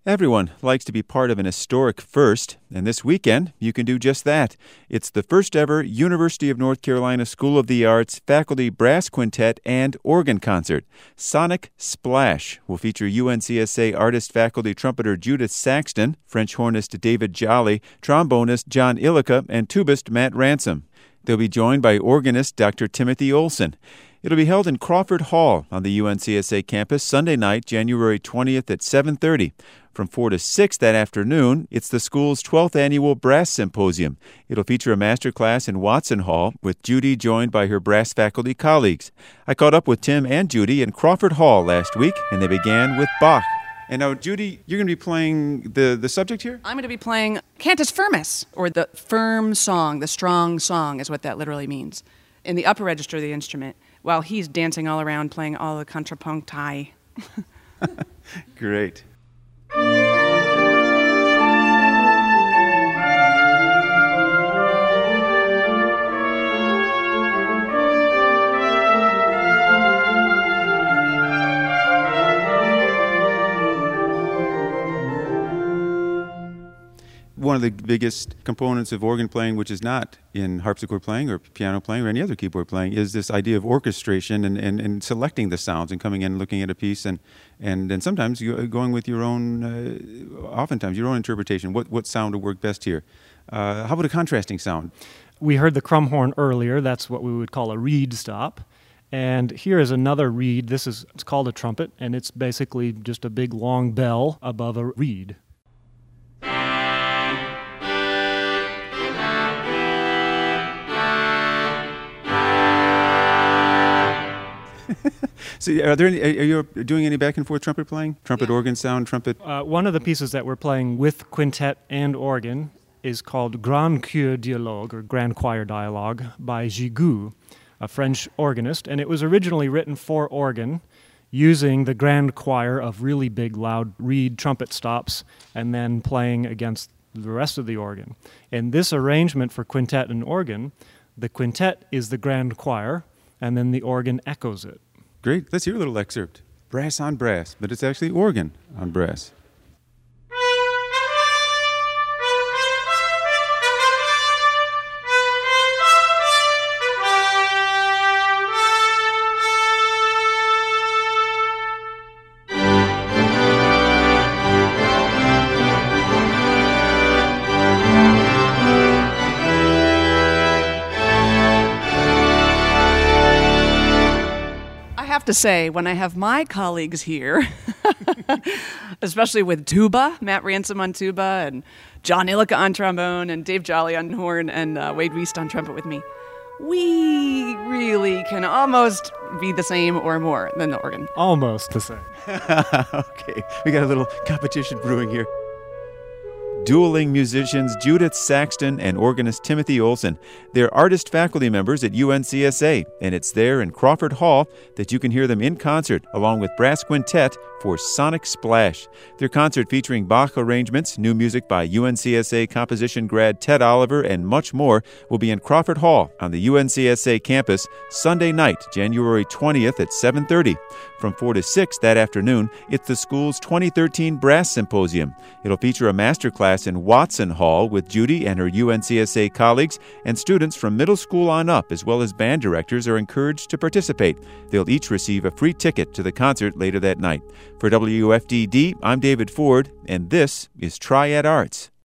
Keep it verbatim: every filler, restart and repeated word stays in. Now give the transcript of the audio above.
Everyone likes to be part of an historic first, and this weekend you can do just that. It's the first ever University of North Carolina School of the Arts Faculty Brass Quintet and Organ Concert. Sonic Splash will feature U N C S A artist faculty trumpeter Judith Saxton, French hornist David Jolly, trombonist John Illica, and tubist Matt Ransom. They'll be joined by organist Doctor Timothy Olson. It'll be held in Crawford Hall on the U N C S A campus Sunday night, January twentieth at seven thirty. From four to six that afternoon, it's the school's twelfth annual Brass Symposium. It'll feature a master class in Watson Hall, with Judy joined by her brass faculty colleagues. I caught up with Tim and Judy in Crawford Hall last week, and they began with Bach. And now, Judy, you're going to be playing the, the subject here? I'm going to be playing Cantus Firmus, or the firm song, the strong song is what that literally means, in the upper register of the instrument, while he's dancing all around playing all the contrapunti. Great. One of the biggest components of organ playing, which is not in harpsichord playing or piano playing or any other keyboard playing, is this idea of orchestration and, and, and selecting the sounds and coming in and looking at a piece and and, and sometimes you, going with your own, uh, oftentimes your own interpretation. What, what sound would work best here? Uh, how about a contrasting sound? We heard the crumhorn earlier. That's what we would call a reed stop. And here is another reed. This is it's called a trumpet, and it's basically just a big long bell above a reed. So, are there any, are you doing any back and forth trumpet playing? Trumpet Yeah. organ sound, trumpet? Uh, one of the pieces that we're playing with quintet and organ is called Grand Chœur Dialogue, or Grand Choir Dialogue, by Gigoux, a French organist. And it was originally written for organ, using the grand choir of really big, loud reed trumpet stops, and then playing against the rest of the organ. In this arrangement for quintet and organ, the quintet is the grand choir, and then the organ echoes it. Great. Let's hear a little excerpt. Brass on brass, but it's actually organ on brass. I have to say, when I have my colleagues here, especially with tuba, Matt Ransom on tuba, and John Illica on trombone, and Dave Jolly on horn, and uh, Wade Wiest on trumpet with me, we really can almost be the same or more than the organ. Almost the same. Okay, we got a little competition brewing here. Dueling musicians Judith Saxton and organist Timothy Olson. They're artist faculty members at U N C S A, and it's there in Crawford Hall that you can hear them in concert along with Brass Quintet for Sonic Splash. Their concert featuring Bach arrangements, new music by U N C S A composition grad Ted Oliver, and much more will be in Crawford Hall on the U N C S A campus Sunday night, January twentieth at seven thirty. From four to six that afternoon, it's the school's twenty thirteen Brass Symposium. It'll feature a master class in Watson Hall with Judy and her U N C S A colleagues, and students from middle school on up, as well as band directors, are encouraged to participate. They'll each receive a free ticket to the concert later that night. For W F D D, I'm David Ford, and this is Triad Arts.